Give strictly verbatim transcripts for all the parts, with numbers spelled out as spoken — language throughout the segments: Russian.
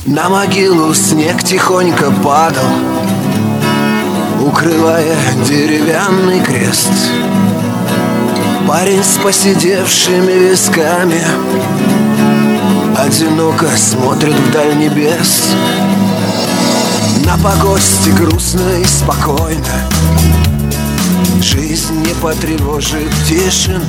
На могилу снег тихонько падал, укрывая деревянный крест. Парень с поседевшими висками одиноко смотрит вдаль небес. На погосте грустно и спокойно, жизнь не потревожит тишину.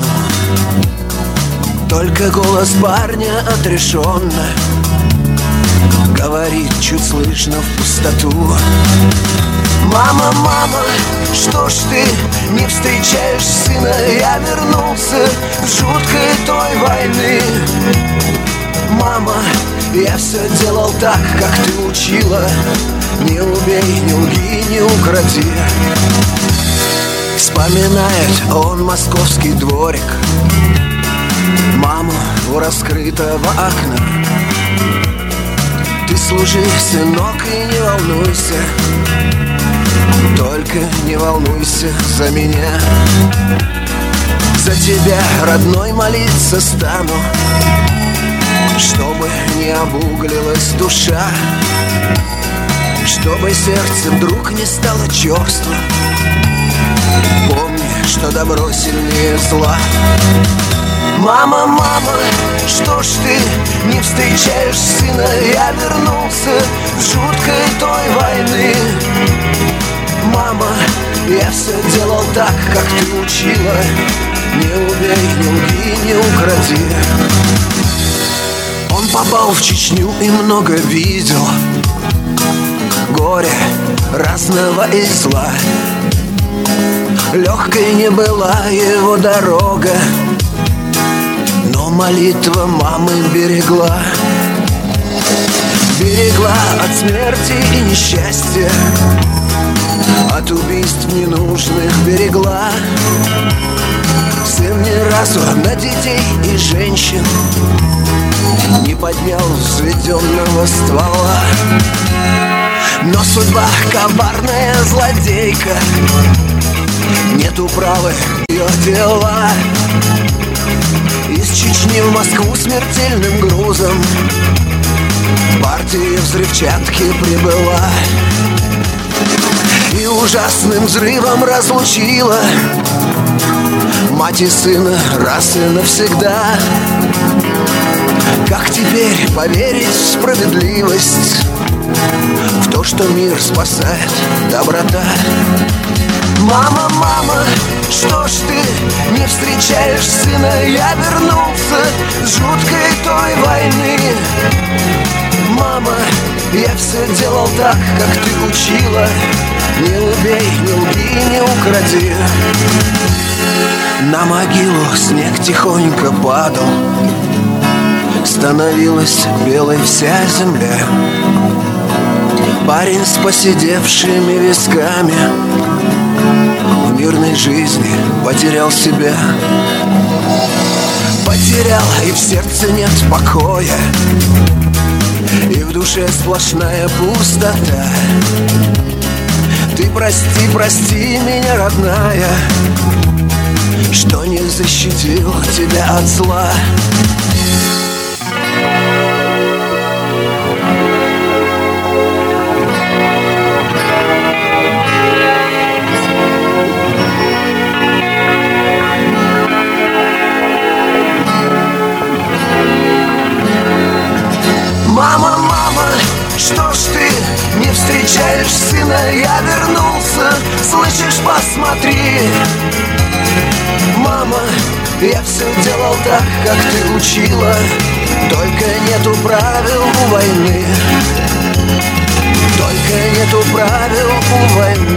Только голос парня отрешенно говорит чуть слышно в пустоту: мама, мама, что ж ты не встречаешь сына? Я вернулся с жуткой той войны. Мама, я все делал так, как ты учила. Не убей, не лги, не укради. Вспоминает он московский дворик, маму у раскрытого окна. Ты служи, сынок, и не волнуйся, только не волнуйся за меня. За тебя, родной, молиться стану, чтобы не обуглилась душа, чтобы сердце вдруг не стало черством. Помни, что добро сильнее зла. Мама, мама, что ж ты не встречаешь сына? Я вернулся с жуткой той войны. Мама, я все делал так, как ты учила. Не убей, не лги, не укради. Он попал в Чечню и много видел горя разного и зла. Легкой не была его дорога, но молитва мамы берегла. Берегла от смерти и несчастья, от убийств ненужных берегла. Сын ни разу на детей и женщин не поднял взведенного ствола. Но судьба коварная злодейка, нету права ее дела. Из Чечни в Москву смертельным грузом партия взрывчатки прибыла и ужасным взрывом разлучила мать и сына раз и навсегда. Как теперь поверить в справедливость, в то, что мир спасает доброта? Мама, мама, что ж ты не встречаешь сына? Я вернулся с жуткой той войны. Мама, я все делал так, как ты учила. Не убей, не лги, не укради. На могилу снег тихонько падал, становилась белой вся земля. Парень с поседевшими висками в мирной жизни потерял себя. Потерял, и в сердце нет покоя, и в душе сплошная пустота. Ты прости, прости меня, родная, что не защитил тебя от зла. Мама, мама, что ж ты не встречаешь сына? Я вернулся, слышишь, посмотри. Мама, я все делал так, как ты учила, только нету правил у войны, только нету правил у войны.